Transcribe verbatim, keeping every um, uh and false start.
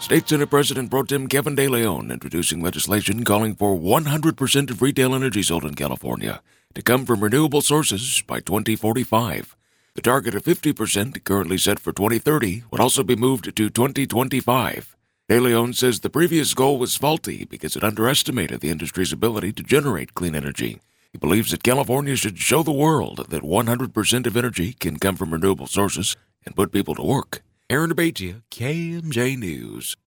State Senate President Pro Tem Kevin De Leon introducing legislation calling for one hundred percent of retail energy sold in California to come from renewable sources by twenty forty-five. The target of fifty percent, currently set for twenty thirty, would also be moved to twenty twenty-five. De Leon says the previous goal was faulty because it underestimated the industry's ability to generate clean energy. He believes that California should show the world that one hundred percent of energy can come from renewable sources and put people to work. Aaron Abatia, K M J News.